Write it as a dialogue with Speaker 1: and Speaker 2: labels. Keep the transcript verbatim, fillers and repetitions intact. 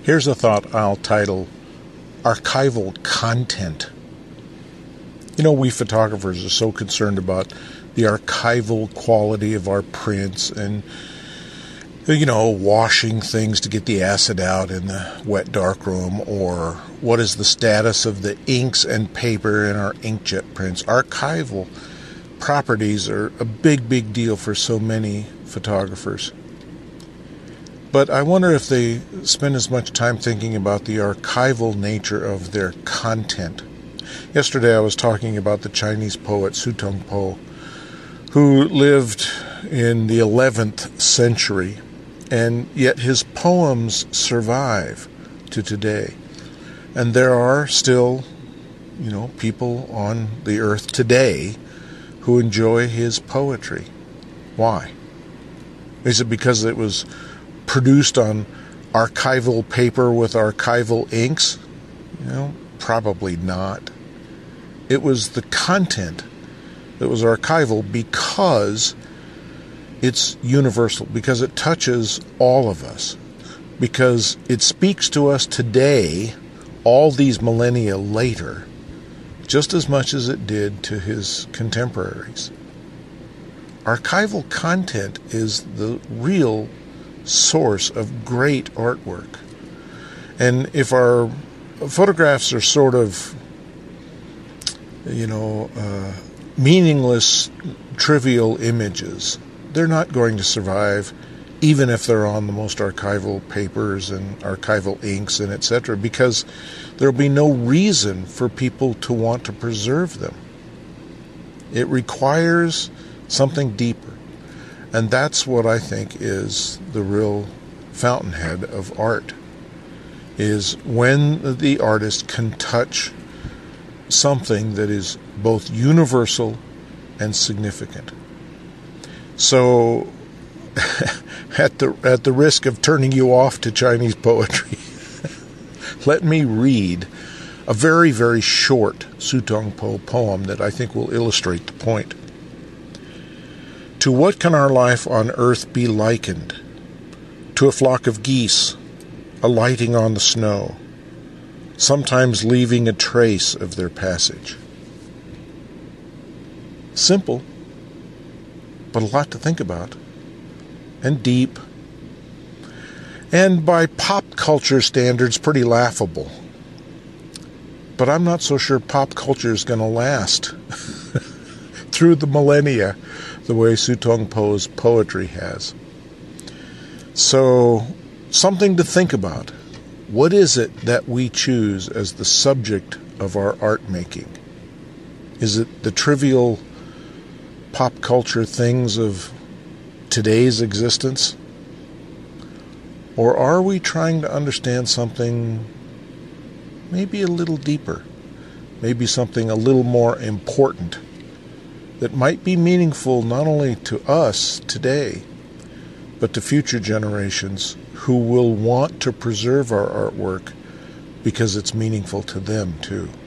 Speaker 1: Here's a thought I'll title Archival Content. You know, we photographers are so concerned about the archival quality of our prints and, you know, washing things to get the acid out in the wet darkroom, or what is the status of the inks and paper in our inkjet prints. Archival properties are a big, big deal for so many photographers. But I wonder if they spend as much time thinking about the archival nature of their content. Yesterday I was talking about the Chinese poet Su Tong Po, who lived in the eleventh century, and yet his poems survive to today. And there are still, you know, people on the earth today who enjoy his poetry. Why? Is it because it was produced on archival paper with archival inks? You know, probably not. It was the content that was archival because it's universal, because it touches all of us, because it speaks to us today, all these millennia later, just as much as it did to his contemporaries. Archival content is the real source of great artwork. And if our photographs are sort of, you know, uh, meaningless, trivial images, they're not going to survive, even if they're on the most archival papers and archival inks and et cetera, because there'll be no reason for people to want to preserve them. It requires something deeper. And that's what I think is the real fountainhead of art, is when the artist can touch something that is both universal and significant. So, at the at the risk of turning you off to Chinese poetry, let me read a very, very short Su Tong Po poem that I think will illustrate the point. To what can our life on earth be likened? To a flock of geese alighting on the snow, sometimes leaving a trace of their passage. Simple, but a lot to think about, and deep, and by pop culture standards, pretty laughable. But I'm not so sure pop culture is going to last through the millennia the way Su Tong Po's poetry has. So, something to think about. What is it that we choose as the subject of our art making? Is it the trivial pop culture things of today's existence? Or are we trying to understand something maybe a little deeper, maybe something a little more important that might be meaningful not only to us today, but to future generations who will want to preserve our artwork because it's meaningful to them too?